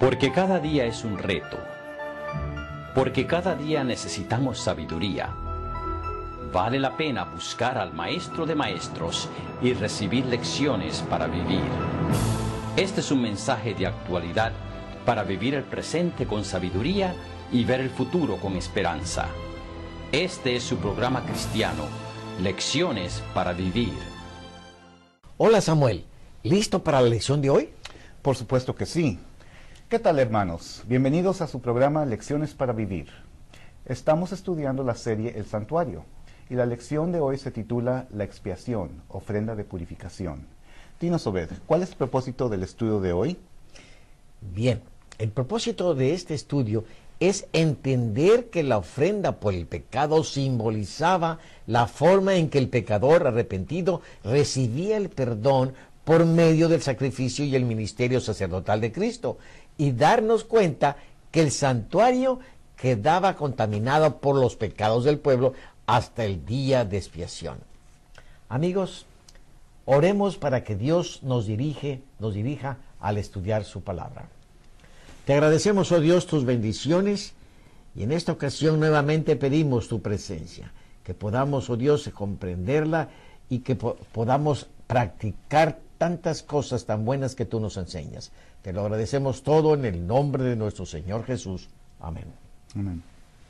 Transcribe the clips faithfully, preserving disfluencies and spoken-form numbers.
Porque cada día es un reto. Porque cada día necesitamos sabiduría. Vale la pena buscar al Maestro de Maestros y recibir lecciones para vivir. Este es un mensaje de actualidad para vivir el presente con sabiduría y ver el futuro con esperanza. Este es su programa cristiano, Lecciones para Vivir. Hola Samuel, ¿listo para la lección de hoy? Por supuesto que sí. ¿Qué tal, hermanos? Bienvenidos a su programa Lecciones para Vivir. Estamos estudiando la serie El Santuario y la lección de hoy se titula La expiación, ofrenda de purificación. Dinos, Obed, ¿cuál es el propósito del estudio de hoy? Bien, el propósito de este estudio es entender que la ofrenda por el pecado simbolizaba la forma en que el pecador arrepentido recibía el perdón por medio del sacrificio y el ministerio sacerdotal de Cristo, y darnos cuenta que el santuario quedaba contaminado por los pecados del pueblo hasta el día de expiación. Amigos, oremos para que Dios nos dirige, nos dirija al estudiar su palabra. Te agradecemos, oh Dios, tus bendiciones, y en esta ocasión nuevamente pedimos tu presencia, que podamos, oh Dios, comprenderla y que po- podamos practicar tantas cosas tan buenas que tú nos enseñas. Te lo agradecemos todo en el nombre de nuestro Señor Jesús. Amén. Amén.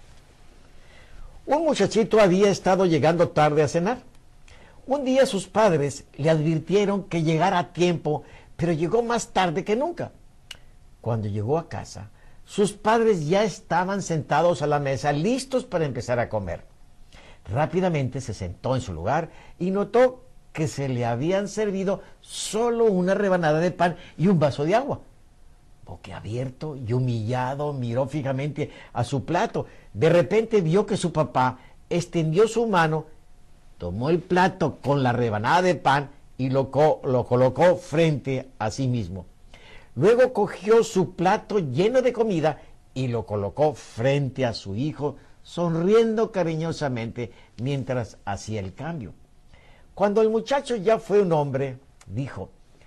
Un muchachito había estado llegando tarde a cenar. Un día sus padres le advirtieron que llegara a tiempo, pero llegó más tarde que nunca. Cuando llegó a casa, sus padres ya estaban sentados a la mesa, listos para empezar a comer. Rápidamente se sentó en su lugar y notó que se le habían servido solo una rebanada de pan y un vaso de agua. Boquiabierto y humillado, miró fijamente a su plato. De repente vio que su papá extendió su mano, tomó el plato con la rebanada de pan y lo, co- lo colocó frente a sí mismo. Luego cogió su plato lleno de comida y lo colocó frente a su hijo, sonriendo cariñosamente mientras hacía el cambio. Cuando el muchacho ya fue un hombre, dijo: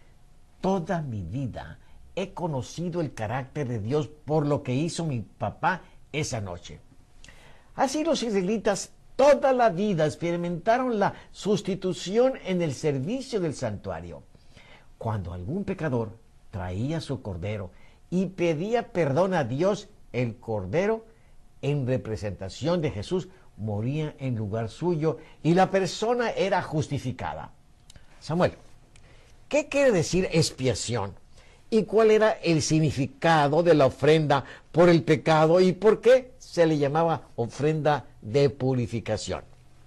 toda mi vida he conocido el carácter de Dios por lo que hizo mi papá esa noche. Así los israelitas toda la vida experimentaron la sustitución en el servicio del santuario. Cuando algún pecador traía su cordero y pedía perdón a Dios, el cordero, en representación de Jesús, moría en lugar suyo y la persona era justificada. Samuel, ¿qué quiere decir expiación? ¿Y cuál era el significado de la ofrenda por el pecado y por qué se le llamaba ofrenda de purificación?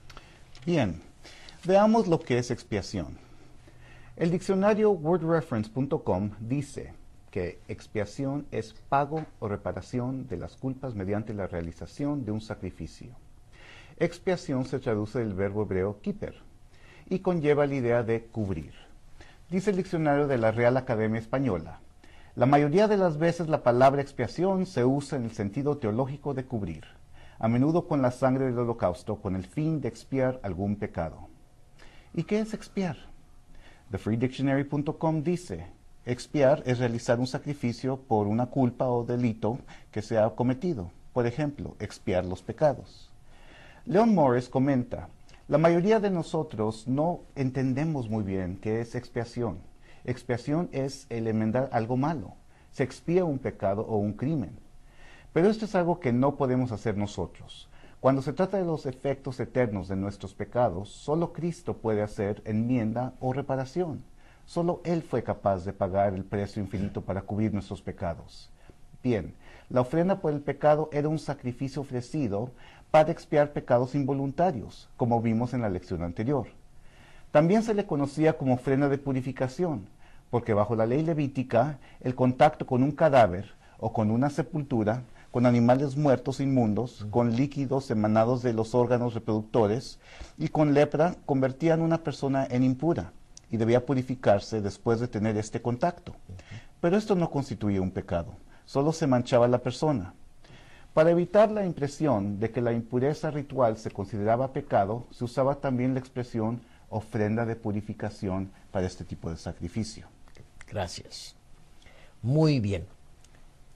Bien, veamos lo que es expiación. El diccionario word reference punto com dice que expiación es pago o reparación de las culpas mediante la realización de un sacrificio. Expiación se traduce del verbo hebreo kiper y conlleva la idea de cubrir. Dice el diccionario de la Real Academia Española: la mayoría de las veces la palabra expiación se usa en el sentido teológico de cubrir, a menudo con la sangre del holocausto, con el fin de expiar algún pecado. ¿Y qué es expiar? the free dictionary punto com dice: expiar es realizar un sacrificio por una culpa o delito que se ha cometido. Por ejemplo, expiar los pecados. Leon Morris comenta: la mayoría de nosotros no entendemos muy bien qué es expiación. Expiación es el enmendar algo malo. Se expía un pecado o un crimen. Pero esto es algo que no podemos hacer nosotros. Cuando se trata de los efectos eternos de nuestros pecados, solo Cristo puede hacer enmienda o reparación. Solo Él fue capaz de pagar el precio infinito para cubrir nuestros pecados. Bien, la ofrenda por el pecado era un sacrificio ofrecido para expiar pecados involuntarios, como vimos en la lección anterior. También se le conocía como ofrenda de purificación, porque bajo la ley levítica, el contacto con un cadáver o con una sepultura, con animales muertos inmundos, con líquidos emanados de los órganos reproductores y con lepra, convertían a una persona en impura y debía purificarse después de tener este contacto. Pero esto no constituía un pecado, solo se manchaba la persona. Para evitar la impresión de que la impureza ritual se consideraba pecado, se usaba también la expresión ofrenda de purificación para este tipo de sacrificio. Gracias. Muy bien.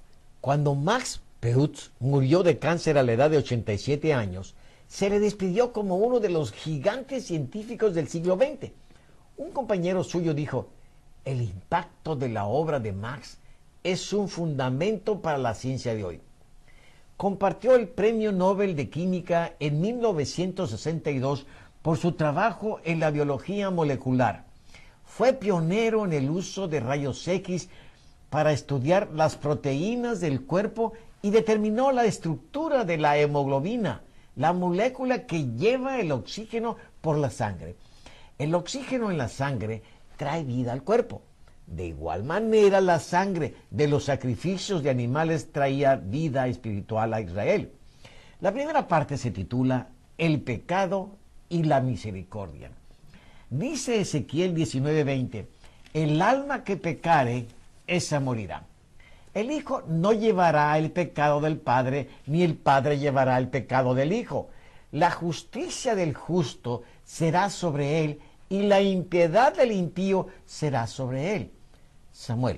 Cuando Max Perutz murió de cáncer a la edad de ochenta y siete años, se le despidió como uno de los gigantes científicos del siglo veinte. Un compañero suyo dijo: el impacto de la obra de Max es un fundamento para la ciencia de hoy. Compartió el Premio Nobel de Química en mil novecientos sesenta y dos por su trabajo en la biología molecular. Fue pionero en el uso de rayos X para estudiar las proteínas del cuerpo y determinó la estructura de la hemoglobina, la molécula que lleva el oxígeno por la sangre. El oxígeno en la sangre trae vida al cuerpo. De igual manera, la sangre de los sacrificios de animales traía vida espiritual a Israel. La primera parte se titula El pecado y la misericordia. Dice Ezequiel diecinueve veinte, el alma que pecare, esa morirá. El Hijo no llevará el pecado del Padre, ni el Padre llevará el pecado del Hijo. La justicia del justo será sobre él, y la impiedad del impío será sobre él. Samuel,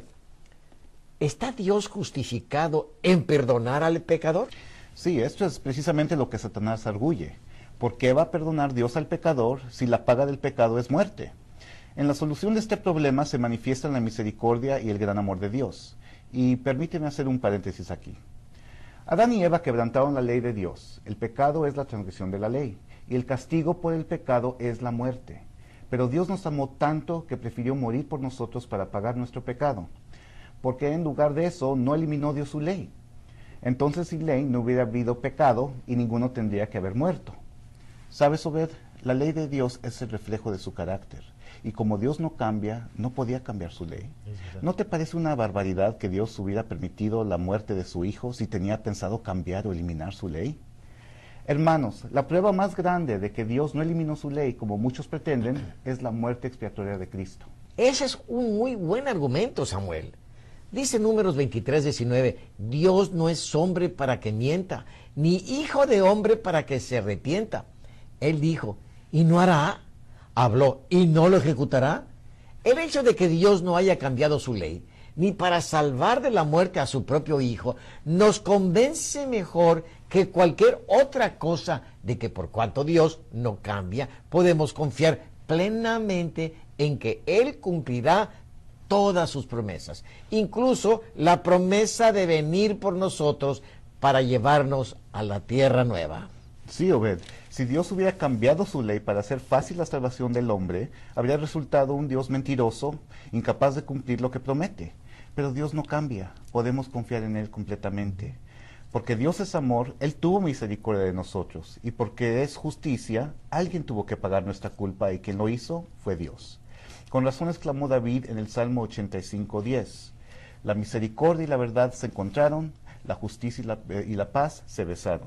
¿está Dios justificado en perdonar al pecador? Sí, esto es precisamente lo que Satanás arguye. ¿Por qué va a perdonar Dios al pecador si la paga del pecado es muerte? En la solución de este problema se manifiestan la misericordia y el gran amor de Dios. Y permíteme hacer un paréntesis aquí. Adán y Eva quebrantaron la ley de Dios. El pecado es la transgresión de la ley, y el castigo por el pecado es la muerte. Pero Dios nos amó tanto que prefirió morir por nosotros para pagar nuestro pecado, porque en lugar de eso no eliminó Dios su ley. Entonces sin ley no hubiera habido pecado y ninguno tendría que haber muerto. ¿Sabes, Obed? La ley de Dios es el reflejo de su carácter, y como Dios no cambia, no podía cambiar su ley. ¿No te parece una barbaridad que Dios hubiera permitido la muerte de su hijo si tenía pensado cambiar o eliminar su ley? Hermanos, la prueba más grande de que Dios no eliminó su ley, como muchos pretenden, es la muerte expiatoria de Cristo. Ese es un muy buen argumento, Samuel. Dice Números veintitrés diecinueve, Dios no es hombre para que mienta, ni hijo de hombre para que se arrepienta. Él dijo, ¿y no hará? Habló, ¿y no lo ejecutará? El hecho de que Dios no haya cambiado su ley, ni para salvar de la muerte a su propio Hijo, nos convence mejor que cualquier otra cosa de que por cuanto Dios no cambia, podemos confiar plenamente en que Él cumplirá todas sus promesas, incluso la promesa de venir por nosotros para llevarnos a la tierra nueva. Sí, Obed, si Dios hubiera cambiado su ley para hacer fácil la salvación del hombre, habría resultado un Dios mentiroso, incapaz de cumplir lo que promete. Pero Dios no cambia, podemos confiar en Él completamente. Porque Dios es amor, Él tuvo misericordia de nosotros, y porque es justicia, alguien tuvo que pagar nuestra culpa, y quien lo hizo fue Dios. Con razón exclamó David en el Salmo ochenta y cinco diez, la misericordia y la verdad se encontraron, la justicia y la, eh, y la paz se besaron.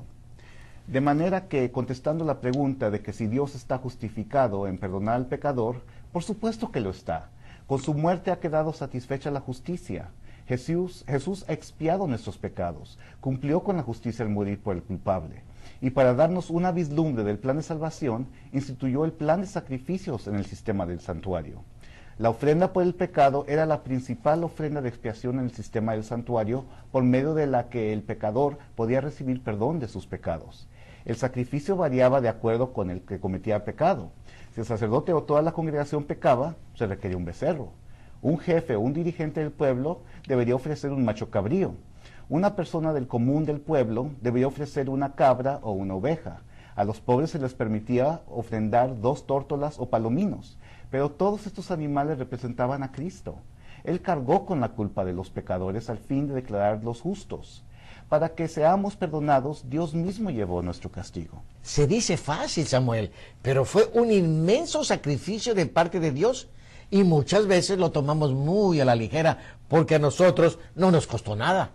De manera que, contestando la pregunta de que si Dios está justificado en perdonar al pecador, por supuesto que lo está. Con su muerte ha quedado satisfecha la justicia. Jesús, Jesús ha expiado nuestros pecados, cumplió con la justicia al morir por el culpable. Y para darnos una vislumbre del plan de salvación, instituyó el plan de sacrificios en el sistema del santuario. La ofrenda por el pecado era la principal ofrenda de expiación en el sistema del santuario, por medio de la que el pecador podía recibir perdón de sus pecados. El sacrificio variaba de acuerdo con el que cometía pecado. Si el sacerdote o toda la congregación pecaba, se requería un becerro. Un jefe o un dirigente del pueblo debería ofrecer un macho cabrío. Una persona del común del pueblo debería ofrecer una cabra o una oveja. A los pobres se les permitía ofrendar dos tórtolas o palominos, pero todos estos animales representaban a Cristo. Él cargó con la culpa de los pecadores al fin de declararlos justos. Para que seamos perdonados, Dios mismo llevó nuestro castigo. Se dice fácil, Samuel, pero fue un inmenso sacrificio de parte de Dios y muchas veces lo tomamos muy a la ligera porque a nosotros no nos costó nada.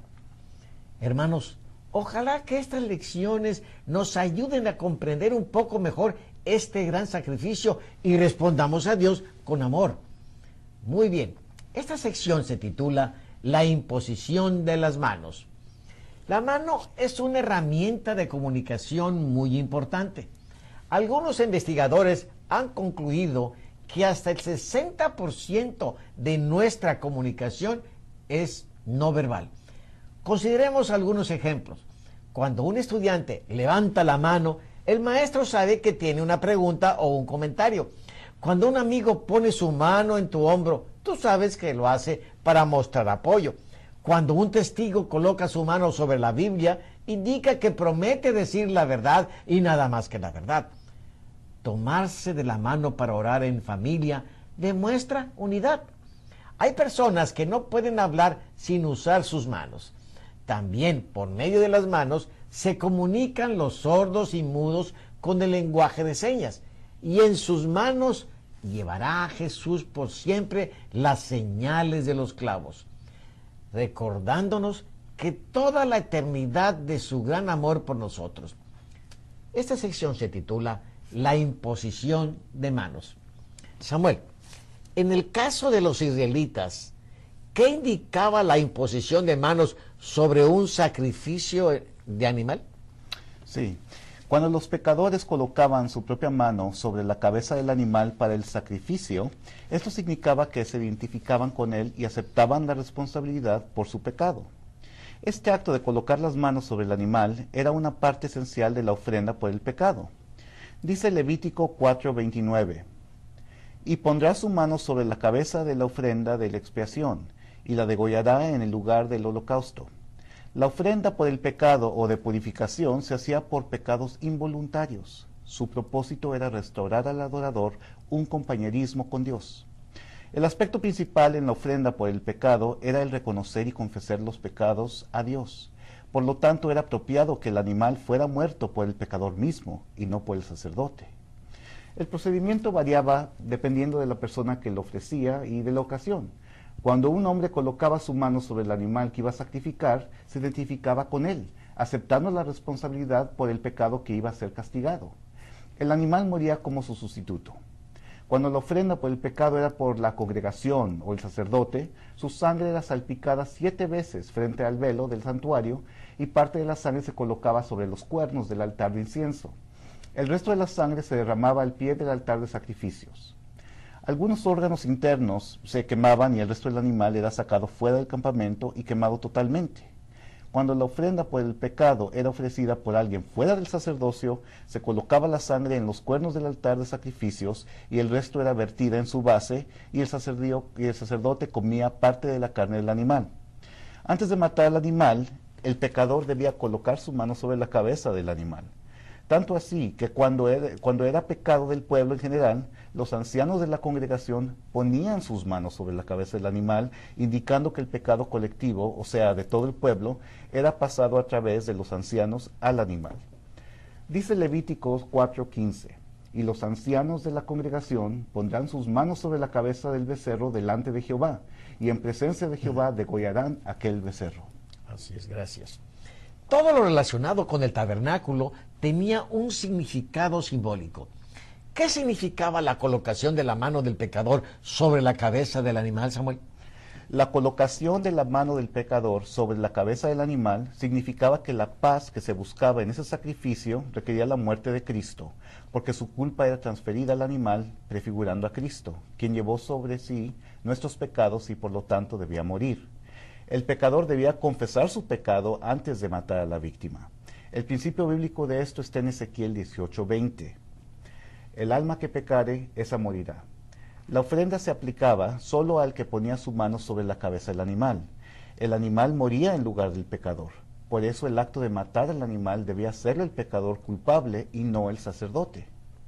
Hermanos, ojalá que estas lecciones nos ayuden a comprender un poco mejor este gran sacrificio y respondamos a Dios con amor. Muy bien, esta sección se titula La imposición de las manos. La mano es una herramienta de comunicación muy importante. Algunos investigadores han concluido que hasta el sesenta por ciento de nuestra comunicación es no verbal. Consideremos algunos ejemplos. Cuando un estudiante levanta la mano, el maestro sabe que tiene una pregunta o un comentario. Cuando un amigo pone su mano en tu hombro, tú sabes que lo hace para mostrar apoyo. Cuando un testigo coloca su mano sobre la Biblia, indica que promete decir la verdad y nada más que la verdad. Tomarse de la mano para orar en familia demuestra unidad. Hay personas que no pueden hablar sin usar sus manos. También por medio de las manos se comunican los sordos y mudos con el lenguaje de señas. Y en sus manos llevará a Jesús por siempre las señales de los clavos, recordándonos que toda la eternidad de su gran amor por nosotros. Esta sección se titula La imposición de manos. Samuel, en el caso de los israelitas, ¿qué indicaba la imposición de manos sobre un sacrificio de animal? Sí, cuando los pecadores colocaban su propia mano sobre la cabeza del animal para el sacrificio, esto significaba que se identificaban con él y aceptaban la responsabilidad por su pecado. Este acto de colocar las manos sobre el animal era una parte esencial de la ofrenda por el pecado. Dice Levítico cuatro veintinueve, y pondrá su mano sobre la cabeza de la ofrenda de la expiación, y la degollará en el lugar del holocausto. La ofrenda por el pecado o de purificación se hacía por pecados involuntarios. Su propósito era restaurar al adorador un compañerismo con Dios. El aspecto principal en la ofrenda por el pecado era el reconocer y confesar los pecados a Dios. Por lo tanto, era apropiado que el animal fuera muerto por el pecador mismo y no por el sacerdote. El procedimiento variaba dependiendo de la persona que lo ofrecía y de la ocasión. Cuando un hombre colocaba su mano sobre el animal que iba a sacrificar, se identificaba con él, aceptando la responsabilidad por el pecado que iba a ser castigado. El animal moría como su sustituto. Cuando la ofrenda por el pecado era por la congregación o el sacerdote, su sangre era salpicada siete veces frente al velo del santuario y parte de la sangre se colocaba sobre los cuernos del altar de incienso. El resto de la sangre se derramaba al pie del altar de sacrificios. Algunos órganos internos se quemaban y el resto del animal era sacado fuera del campamento y quemado totalmente. Cuando la ofrenda por el pecado era ofrecida por alguien fuera del sacerdocio, se colocaba la sangre en los cuernos del altar de sacrificios y el resto era vertida en su base y el, y el sacerdote comía parte de la carne del animal. Antes de matar al animal, el pecador debía colocar su mano sobre la cabeza del animal. Tanto así que cuando era, cuando era pecado del pueblo en general, los ancianos de la congregación ponían sus manos sobre la cabeza del animal, indicando que el pecado colectivo, o sea, de todo el pueblo, era pasado a través de los ancianos al animal. Dice Levíticos cuatro quince, y los ancianos de la congregación pondrán sus manos sobre la cabeza del becerro delante de Jehová, y en presencia de Jehová degollarán aquel becerro. Así es, gracias. Todo lo relacionado con el tabernáculo tenía un significado simbólico. ¿Qué significaba la colocación de la mano del pecador sobre la cabeza del animal, Samuel? La colocación de la mano del pecador sobre la cabeza del animal significaba que la paz que se buscaba en ese sacrificio requería la muerte de Cristo, porque su culpa era transferida al animal, prefigurando a Cristo, quien llevó sobre sí nuestros pecados y por lo tanto debía morir. El pecador debía confesar su pecado antes de matar a la víctima. El principio bíblico de esto está en Ezequiel dieciocho veinte. El alma que pecare, esa morirá. La ofrenda se aplicaba solo al que ponía su mano sobre la cabeza del animal. El animal moría en lugar del pecador. Por eso el acto de matar al animal debía ser el pecador culpable y no el sacerdote.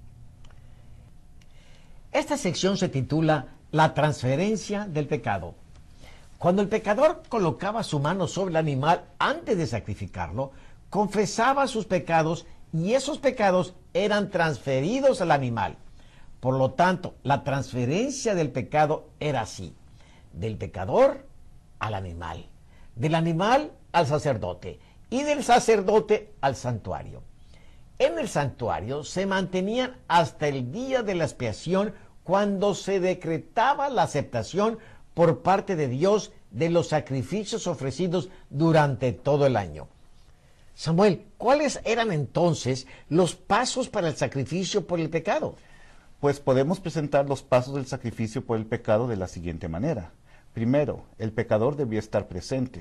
Esta sección se titula La transferencia del pecado. Cuando el pecador colocaba su mano sobre el animal antes de sacrificarlo, confesaba sus pecados y esos pecados eran transferidos al animal. Por lo tanto, la transferencia del pecado era así: del pecador al animal, del animal al sacerdote y del sacerdote al santuario. En el santuario se mantenían hasta el día de la expiación, cuando se decretaba la aceptación por parte de Dios de los sacrificios ofrecidos durante todo el año. Samuel, ¿cuáles eran entonces los pasos para el sacrificio por el pecado? Pues podemos presentar los pasos del sacrificio por el pecado de la siguiente manera. Primero, el pecador debía estar presente.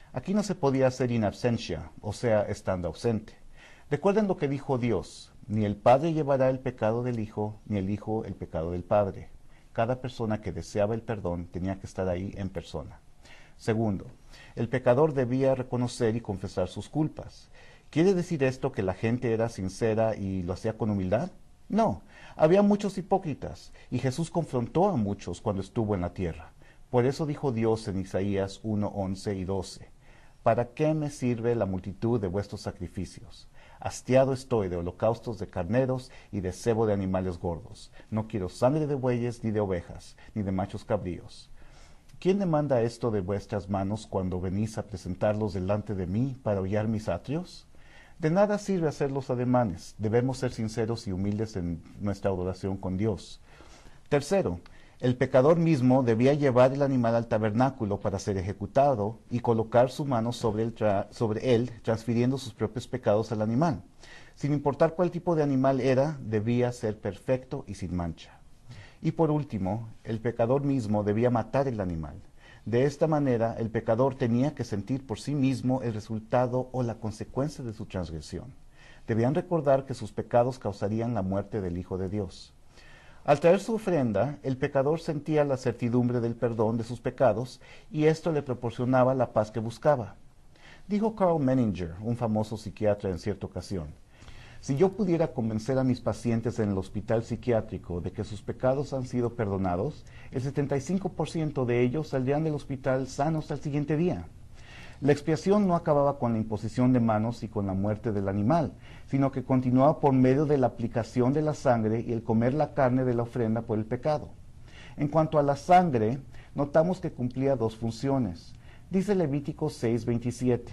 Aquí no se podía hacer in absentia, o sea, estando ausente. Recuerden lo que dijo Dios: ni el Padre llevará el pecado del Hijo, ni el Hijo el pecado del Padre. Cada persona que deseaba el perdón tenía que estar ahí en persona. Segundo, el pecador debía reconocer y confesar sus culpas. ¿Quiere decir esto que la gente era sincera y lo hacía con humildad? No, había muchos hipócritas, y Jesús confrontó a muchos cuando estuvo en la tierra. Por eso dijo Dios en Isaías uno, once y doce, ¿para qué me sirve la multitud de vuestros sacrificios? Hastiado estoy de holocaustos de carneros y de cebo de animales gordos. No quiero sangre de bueyes, ni de ovejas, ni de machos cabríos. ¿Quién demanda esto de vuestras manos cuando venís a presentarlos delante de mí para hollar mis atrios? De nada sirve hacer los ademanes. Debemos ser sinceros y humildes en nuestra adoración con Dios. Tercero, el pecador mismo debía llevar el animal al tabernáculo para ser ejecutado y colocar su mano sobre, el tra- sobre él, transfiriendo sus propios pecados al animal. Sin importar cuál tipo de animal era, debía ser perfecto y sin mancha. Y por último, el pecador mismo debía matar el animal. De esta manera, el pecador tenía que sentir por sí mismo el resultado o la consecuencia de su transgresión. Debían recordar que sus pecados causarían la muerte del Hijo de Dios. Al traer su ofrenda, el pecador sentía la certidumbre del perdón de sus pecados y esto le proporcionaba la paz que buscaba. Dijo Carl Menninger, un famoso psiquiatra, en cierta ocasión: si yo pudiera convencer a mis pacientes en el hospital psiquiátrico de que sus pecados han sido perdonados, el setenta y cinco por ciento de ellos saldrían del hospital sanos al siguiente día. La expiación no acababa con la imposición de manos y con la muerte del animal, sino que continuaba por medio de la aplicación de la sangre y el comer la carne de la ofrenda por el pecado. En cuanto a la sangre, notamos que cumplía dos funciones. Dice Levítico seis, veintisiete,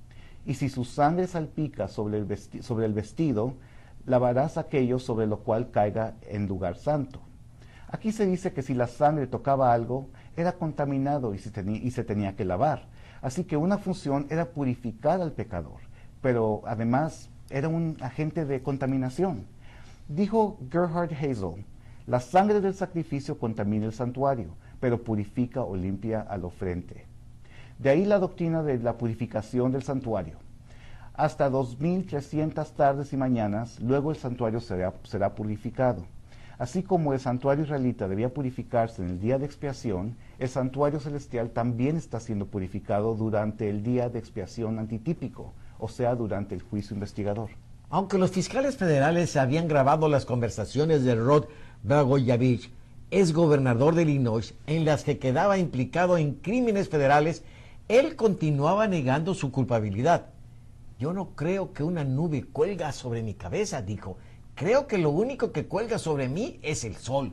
y si su sangre salpica sobre el, vesti- sobre el vestido, lavarás aquello sobre lo cual caiga en lugar santo. Aquí se dice que si la sangre tocaba algo, era contaminado y se, tenía, y se tenía que lavar. Así que una función era purificar al pecador, pero además era un agente de contaminación. Dijo Gerhard Hazel: la sangre del sacrificio contamina el santuario, pero purifica o limpia al ofrente. De ahí la doctrina de la purificación del santuario. Hasta dos mil trescientas tardes y mañanas, luego el santuario será, será purificado. Así como el santuario israelita debía purificarse en el día de expiación, el santuario celestial también está siendo purificado durante el día de expiación antitípico, o sea, durante el juicio investigador. Aunque los fiscales federales habían grabado las conversaciones de Rod Blagojevich, ex gobernador de Illinois, en las que quedaba implicado en crímenes federales, él continuaba negando su culpabilidad. Yo no creo que una nube cuelga sobre mi cabeza, dijo. Creo que lo único que cuelga sobre mí es el sol.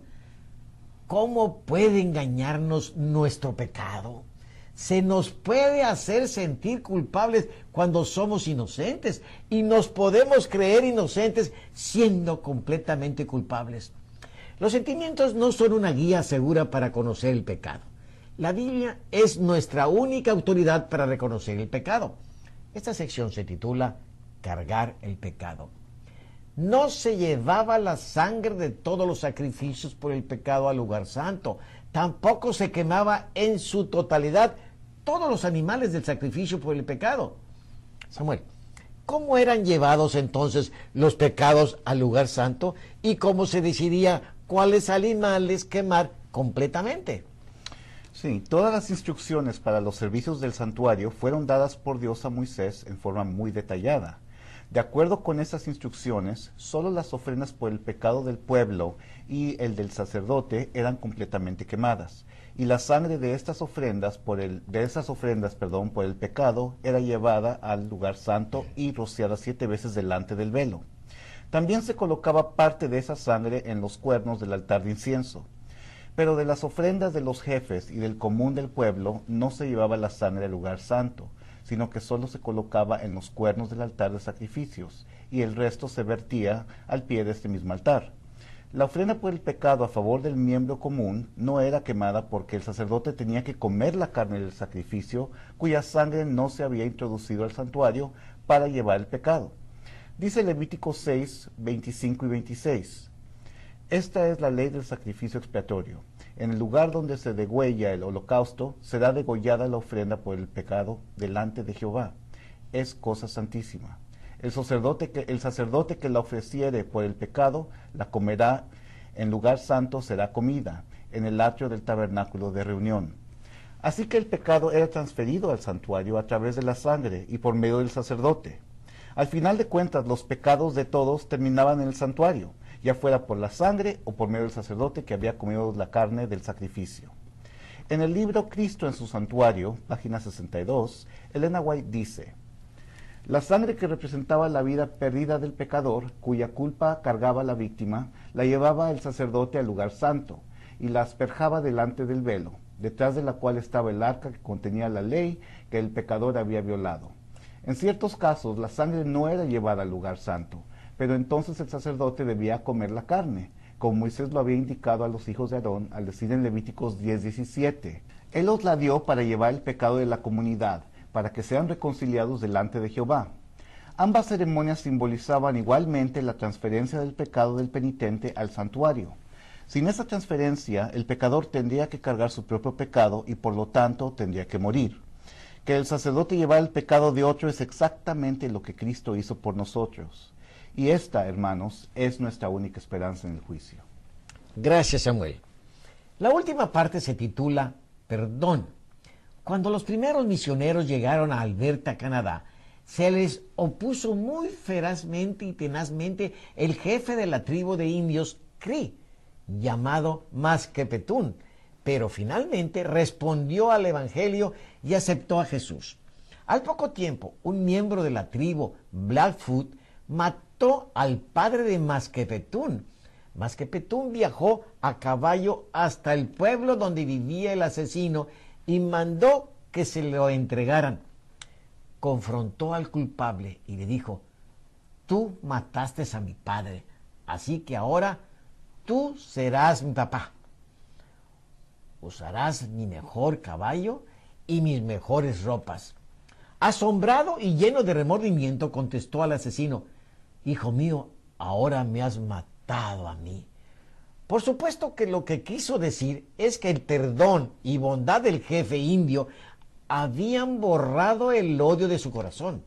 ¿Cómo puede engañarnos nuestro pecado? Se nos puede hacer sentir culpables cuando somos inocentes y nos podemos creer inocentes siendo completamente culpables. Los sentimientos no son una guía segura para conocer el pecado. La Biblia es nuestra única autoridad para reconocer el pecado. Esta sección se titula Cargar el pecado. No se llevaba la sangre de todos los sacrificios por el pecado al lugar santo. Tampoco se quemaba en su totalidad todos los animales del sacrificio por el pecado. Samuel, ¿cómo eran llevados entonces los pecados al lugar santo y cómo se decidía cuáles animales quemar completamente? Sí, todas las instrucciones para los servicios del santuario fueron dadas por Dios a Moisés en forma muy detallada. De acuerdo con esas instrucciones, solo las ofrendas por el pecado del pueblo y el del sacerdote eran completamente quemadas, y la sangre de estas ofrendas por el de esas ofrendas, perdón, por el pecado era llevada al lugar santo y rociada siete veces delante del velo. También se colocaba parte de esa sangre en los cuernos del altar de incienso. Pero de las ofrendas de los jefes y del común del pueblo no se llevaba la sangre al lugar santo, sino que solo se colocaba en los cuernos del altar de sacrificios, y el resto se vertía al pie de este mismo altar. La ofrenda por el pecado a favor del miembro común no era quemada porque el sacerdote tenía que comer la carne del sacrificio, cuya sangre no se había introducido al santuario para llevar el pecado. Dice Levítico seis, veinticinco y veintiséis. Esta es la ley del sacrificio expiatorio. En el lugar donde se degüella el holocausto, será degollada la ofrenda por el pecado delante de Jehová. Es cosa santísima. El sacerdote que, el sacerdote que la ofreciere por el pecado, la comerá en lugar santo, será comida, en el atrio del tabernáculo de reunión. Así que el pecado era transferido al santuario a través de la sangre y por medio del sacerdote. Al final de cuentas, los pecados de todos terminaban en el santuario, ya fuera por la sangre o por medio del sacerdote que había comido la carne del sacrificio. En el libro Cristo en su santuario, página sesenta y dos, Elena White dice: la sangre que representaba la vida perdida del pecador, cuya culpa cargaba la víctima, la llevaba el sacerdote al lugar santo y la asperjaba delante del velo, detrás de la cual estaba el arca que contenía la ley que el pecador había violado. En ciertos casos, la sangre no era llevada al lugar santo, pero entonces el sacerdote debía comer la carne, como Moisés lo había indicado a los hijos de Aarón al decir en Levíticos diez diecisiete. Él os la dio para llevar el pecado de la comunidad, para que sean reconciliados delante de Jehová. Ambas ceremonias simbolizaban igualmente la transferencia del pecado del penitente al santuario. Sin esa transferencia, el pecador tendría que cargar su propio pecado y por lo tanto tendría que morir. Que el sacerdote llevara el pecado de otro es exactamente lo que Cristo hizo por nosotros. Y esta, hermanos, es nuestra única esperanza en el juicio. Gracias, Samuel. La última parte se titula Perdón. Cuando los primeros misioneros llegaron a Alberta, Canadá, se les opuso muy ferazmente y tenazmente el jefe de la tribu de indios Cree, llamado Masquepetún, pero finalmente respondió al Evangelio y aceptó a Jesús. Al poco tiempo, un miembro de la tribu Blackfoot mató al padre de Masquepetún. Masquepetún viajó a caballo hasta el pueblo donde vivía el asesino y mandó que se lo entregaran. Confrontó al culpable y le dijo: tú mataste a mi padre, así que ahora tú serás mi papá. Usarás mi mejor caballo y mis mejores ropas. Asombrado y lleno de remordimiento, contestó al asesino: hijo mío, ahora me has matado a mí. Por supuesto que lo que quiso decir es que el perdón y bondad del jefe indio habían borrado el odio de su corazón.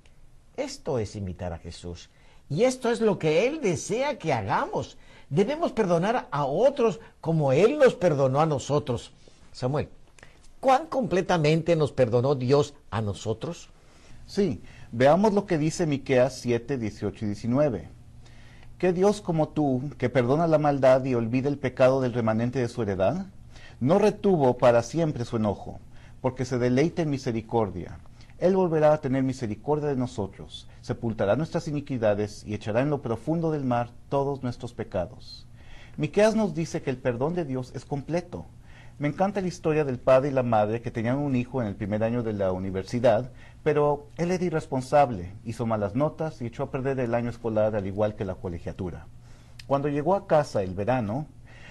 Esto es imitar a Jesús. Y esto es lo que Él desea que hagamos. Debemos perdonar a otros como Él los perdonó a nosotros. Samuel, ¿cuán completamente nos perdonó Dios a nosotros? Sí, veamos lo que dice Miqueas siete, dieciocho y diecinueve. ¿Qué Dios como tú, que perdona la maldad y olvida el pecado del remanente de su heredad? No retuvo para siempre su enojo, porque se deleita en misericordia. Él volverá a tener misericordia de nosotros, sepultará nuestras iniquidades y echará en lo profundo del mar todos nuestros pecados. Miqueas nos dice que el perdón de Dios es completo. Me encanta la historia del padre y la madre que tenían un hijo en el primer año de la universidad, pero él era irresponsable, hizo malas notas y echó a perder el año escolar al igual que la colegiatura. Cuando llegó a casa el verano,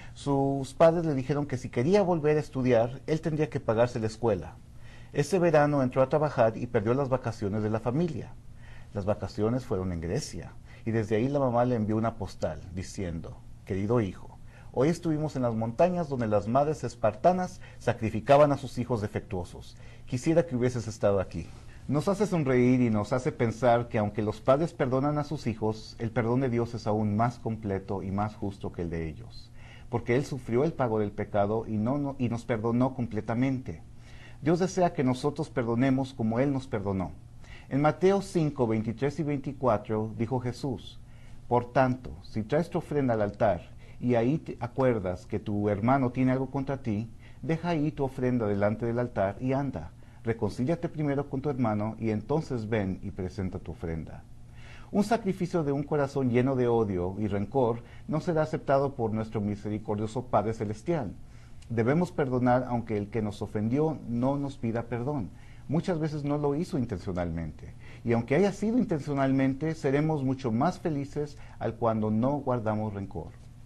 sus padres le dijeron que si quería volver a estudiar, él tendría que pagarse la escuela. Ese verano entró a trabajar y perdió las vacaciones de la familia. Las vacaciones fueron en Grecia, y desde ahí la mamá le envió una postal diciendo: querido hijo, hoy estuvimos en las montañas donde las madres espartanas sacrificaban a sus hijos defectuosos. Quisiera que hubieses estado aquí. Nos hace sonreír y nos hace pensar que aunque los padres perdonan a sus hijos, el perdón de Dios es aún más completo y más justo que el de ellos, porque Él sufrió el pago del pecado y, no, no, y nos perdonó completamente. Dios desea que nosotros perdonemos como Él nos perdonó. En Mateo cinco, veintitrés y veinticuatro dijo Jesús: por tanto, si traes tu ofrenda al altar y ahí te acuerdas que tu hermano tiene algo contra ti, deja ahí tu ofrenda delante del altar y anda. Reconcíliate primero con tu hermano y entonces ven y presenta tu ofrenda. Un sacrificio de un corazón lleno de odio y rencor no será aceptado por nuestro misericordioso Padre Celestial. Debemos perdonar aunque el que nos ofendió no nos pida perdón. Muchas veces no lo hizo intencionalmente. Y aunque haya sido intencionalmente, seremos mucho más felices al cuando no guardamos rencor.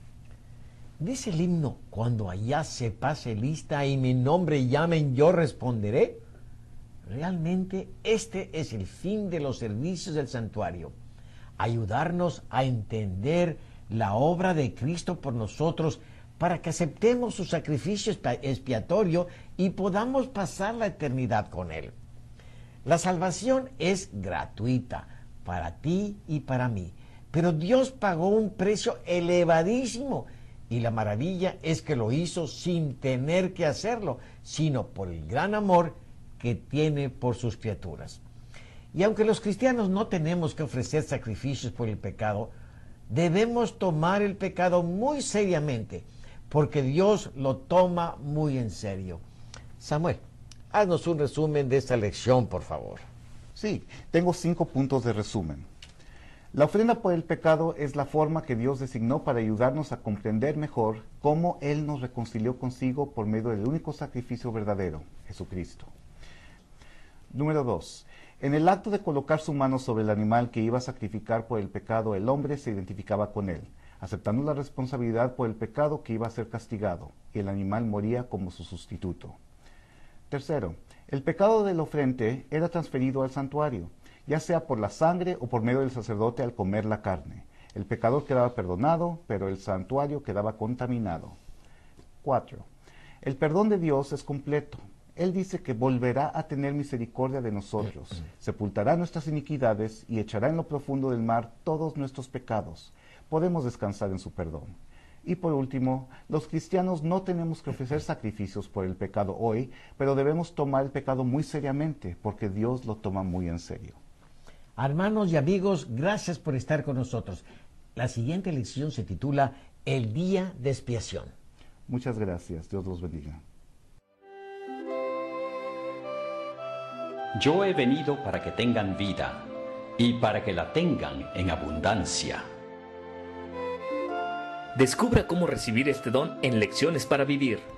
Dice el himno: cuando allá se pase lista y mi nombre llamen, yo responderé. Realmente este es el fin de los servicios del santuario: ayudarnos a entender la obra de Cristo por nosotros para que aceptemos su sacrificio expiatorio y podamos pasar la eternidad con Él. La salvación es gratuita para ti y para mí, pero Dios pagó un precio elevadísimo y la maravilla es que lo hizo sin tener que hacerlo, sino por el gran amor que tiene por sus criaturas. Y aunque los cristianos no tenemos que ofrecer sacrificios por el pecado, debemos tomar el pecado muy seriamente, porque Dios lo toma muy en serio. Samuel, haznos un resumen de esta lección, por favor. Sí, tengo cinco puntos de resumen. La ofrenda por el pecado es la forma que Dios designó para ayudarnos a comprender mejor cómo Él nos reconcilió consigo por medio del único sacrificio verdadero, Jesucristo. Número dos. En el acto de colocar su mano sobre el animal que iba a sacrificar por el pecado, el hombre se identificaba con él, aceptando la responsabilidad por el pecado que iba a ser castigado, y el animal moría como su sustituto. Tercero, el pecado del ofrente era transferido al santuario, ya sea por la sangre o por medio del sacerdote al comer la carne. El pecador quedaba perdonado, pero el santuario quedaba contaminado. Cuatro, el perdón de Dios es completo. Él dice que volverá a tener misericordia de nosotros, sepultará nuestras iniquidades y echará en lo profundo del mar todos nuestros pecados. Podemos descansar en su perdón. Y por último, los cristianos no tenemos que ofrecer sacrificios por el pecado hoy, pero debemos tomar el pecado muy seriamente, porque Dios lo toma muy en serio. Hermanos y amigos, gracias por estar con nosotros. La siguiente lección se titula El Día de Expiación. Muchas gracias. Dios los bendiga. Yo he venido para que tengan vida y para que la tengan en abundancia. Descubra cómo recibir este don en Lecciones para Vivir.